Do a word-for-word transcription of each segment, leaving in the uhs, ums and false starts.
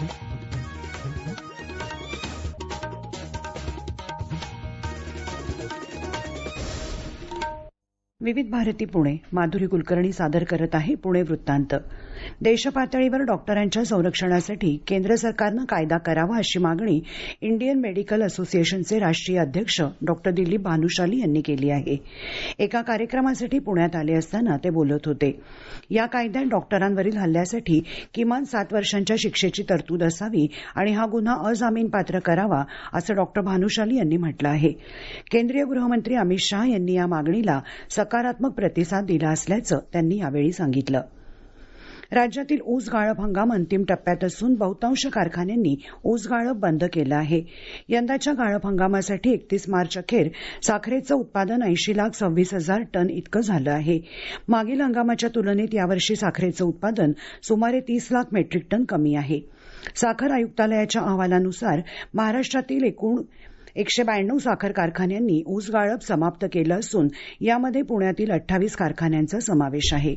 विविध भारती पुणे माधुरी कुलकर्णी सादर करत आहे पुणे वृत्तांत. देशपातळीवर डॉक्टरांच्या संरक्षणासाठी केंद्र सरकारनं कायदा करावा अशी मागणी इंडियन मेडिकल असोसिएशनचे राष्ट्रीय अध्यक्ष डॉक्टर दिलीप भानुशाली यांनी केली आहे. एका कार्यक्रमासाठी पुण्यात आले असताना ते बोलत होते. या कायद्यात डॉक्टरांवरील हल्ल्यासाठी किमान सात वर्षांच्या शिक्षेची तरतूद असावी आणि हा गुन्हा अजामीनपात्र करावा असं डॉक्टर भानुशाली यांनी म्हटलं आहे. केंद्रीय गृहमंत्री अमित शहा यांनी या मागणीला सकारात्मक प्रतिसाद दिला असल्याचं त्यांनी यावेळी सांगितलं. राज्यातील ऊस गाळप हंगाम अंतिम टप्प्यात असून बहुतांश कारखान्यांनी ऊस गाळप बंद केलं आहे. यंदाच्या गाळप हंगामासाठी एकतीस मार्च अखेर साखरेचं उत्पादन ऐंशी लाख सव्वीस हजार टन इतकं झालं आहे. मागील हंगामाच्या तुलनेत यावर्षी साखरेचं उत्पादन सुमारे तीस लाख मेट्रिक टन कमी आहे. साखर आयुक्तालयाच्या अहवालानुसार महाराष्ट्रातील एकूण एकशे ब्याण्णव साखर कारखान्यांनी ऊस गाळप समाप्त केलं असून यामध्ये पुण्यातील अठ्ठावीस कारखान्यांचा समावेश आहे.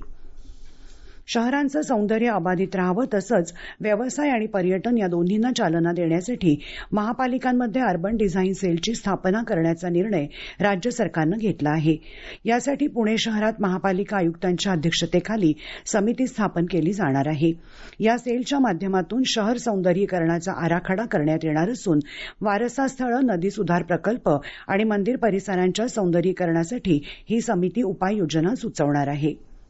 शहरांचं सौंदर्य अबाधित राहावं तसंच व्यवसाय आणि पर्यटन या दोन्हींना चालना देण्यासाठी महापालिकांमध्ये अर्बन डिझाईन सेलची स्थापना करण्याचा निर्णय राज्य सरकारनं घेतला आहे. यासाठी पुणे शहरात महापालिका आयुक्तांच्या अध्यक्षतेखाली समिती स्थापन केली जाणार आहे. या सेलच्या माध्यमातून शहर सौंदर्यीकरणाचा आराखडा करण्यात येणार असून वारसा स्थळं, नदी सुधार प्रकल्प आणि मंदिर परिसरांच्या सौंदर्यीकरणासाठी ही समिती उपाययोजना सुचवणार आहे.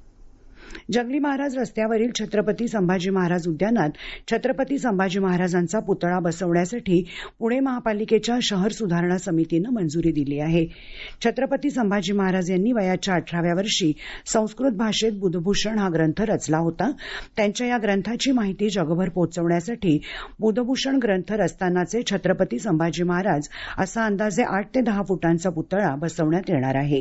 जंगली महाराज रस्त्यावरील छत्रपती संभाजी महाराज उद्यानात छत्रपती संभाजी महाराजांचा पुतळा बसवण्यासाठी पुणे महापालिकेच्या शहर सुधारणा समितीनं मंजुरी दिली आहे. छत्रपती संभाजी महाराज यांनी वयाच्या अठराव्या वर्षी संस्कृत भाषेत बुधभूषण हा ग्रंथ रचला होता. त्यांच्या या ग्रंथाची माहिती जगभर पोहोचवण्यासाठी बुधभूषण ग्रंथ रचतानाचे छत्रपती संभाजी महाराज असा अंदाजे आठ ते दहा फुटांचा पुतळा बसवण्यात येणार आहे.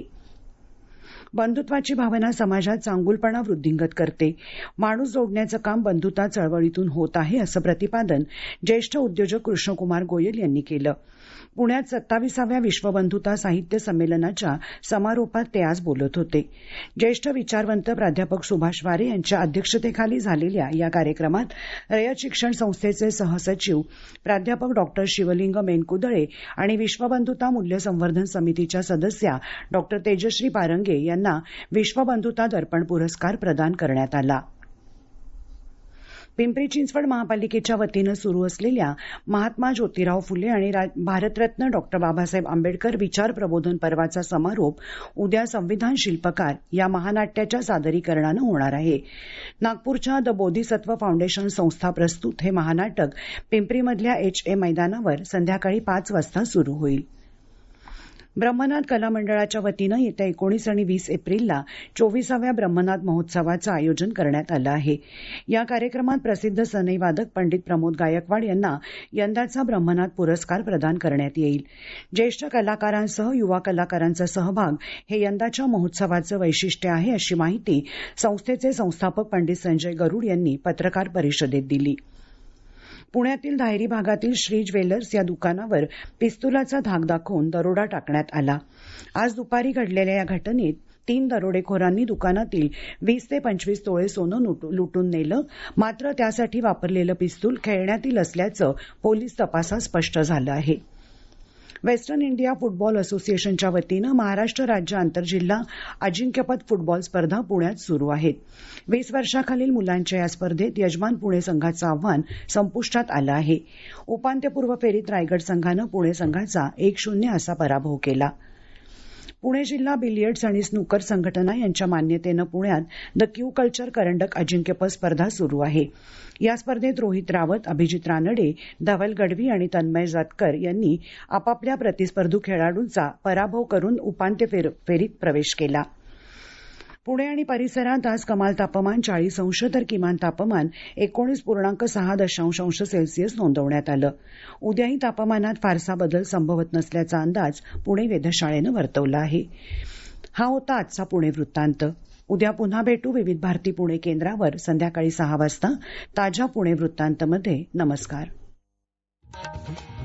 बंधुत्वाची भावना समाजात चांगुलपणा वृद्धिंगत करते. माणूस जोडण्याचं काम बंधुता चळवळीतून होत आहे असं प्रतिपादन ज्येष्ठ उद्योजक कृष्णकुमार गोयल यांनी केलं. पुण्यात सत्ताविसाव्या विश्वबंधुता साहित्य संमेलनाच्या समारोपात ते आज बोलत होते. ज्येष्ठ विचारवंत प्राध्यापक सुभाष वारे यांच्या अध्यक्षतेखाली झालेल्या या कार्यक्रमात रयत शिक्षण संस्थेचे सहसचिव प्राध्यापक डॉक्टर शिवलिंग मेनकुदळे आणि विश्वबंधुता मूल्य संवर्धन समितीच्या सदस्या डॉक्टर तेजश्री पारंगे यांना विश्वबंधुता दर्पण पुरस्कार प्रदान करण्यात आला. पिंपरी चिंचवड महापालिकेच्या वतीनं सुरू असलेल्या महात्मा ज्योतिराव फुले आणि भारतरत्न डॉक्टर बाबासाहेब आंबेडकर विचार प्रबोधन पर्वाचा समारोप उद्या संविधान शिल्पकार या महानाट्याच्या सादरीकरणानं होणार आहे. नागपूरच्या द बोधिसत्व फाउंडेशन संस्था प्रस्तुत हे महानाटक पिंपरीमधल्या एच ए मैदानावर संध्याकाळी पाच वाजता सुरू होईल. ब्रह्मनाथ कला मंडळाच्या वतीनं येत्या एकोणीस आणि वीस एप्रिलला चोवीसाव्या ब्रह्मनाथ महोत्सवाचं आयोजन करण्यात आलं आहे. या कार्यक्रमात प्रसिद्ध सनई वादक पंडित प्रमोद गायकवाड यांना यंदाचा ब्रह्मनाथ पुरस्कार प्रदान करण्यात येईल. ज्येष्ठ कलाकारांसह युवा कलाकारांचा सहभाग हे यंदाच्या महोत्सवाचं वैशिष्ट्य आहे अशी माहिती संस्थेचे संस्थापक पंडित संजय गरुड यांनी पत्रकार परिषदेत दिली. पुण्यातील धायरी भागातील श्री ज्वेलर्स या दुकानावर पिस्तुलाचा धाक दाखवून दरोडा टाकण्यात आला. आज दुपारी घडलेल्या या घटनेत तीन दरोडेखोरांनी दुकानातील वीस ते पंचवीस तोळे सोनं लुटून नेलं. मात्र त्यासाठी वापरलेलं पिस्तूल खेळण्यातील असल्याचं पोलीस तपासात स्पष्ट झालं आहे. वेस्टर्न इंडिया फुटबॉल असोसिएशनच्या वतीनं महाराष्ट्र राज्य आंतरजिल्हा अजिंक्यपद फुटबॉल स्पर्धा पुण्यात सुरू आहेत. वीस वर्षाखालील मुलांच्या या स्पर्धेत यजमान पुणे संघाचं आव्हान संपुष्टात आलं आहे. उपांत्यपूर्व फेरीत रायगड संघानं पुणे संघाचा एक शून्य असा पराभव केला. पुणे जिल्हा बिलियर्ड्स आणि स्नूकर संघटना यांच्या मान्यतेनं पुण्यात द क्यू कल्चर करंडक अजिंक्यपद स्पर्धा सुरू आहे. या स्पर्धेत रोहित रावत, अभिजित रानडे, धवल गढवी आणि तन्मय जातकर यांनी आपापल्या प्रतिस्पर्धी खेळाडूंचा पराभव करून उपांत्य फेरीत प्रवेश केला. पुणे आणि परिसरात आज कमाल तापमान चाळीस अंश तर किमान तापमान एकोणीस पूर्णांक सहा दशांश अंश सेल्सिअस नोंदवण्यात आलं. उद्याही तापमानात फारसा बदल संभवत नसल्याचा अंदाज पुणे वेधशाळेनं वर्तवला आहे. हा होता आजचा पुणे वृत्तांत. उद्या पुन्हा भेटू विविध भारती पुणे केंद्रावर संध्याकाळी सहा वाजता ताज्या पुणे वृत्तांतमध्ये. नमस्कार.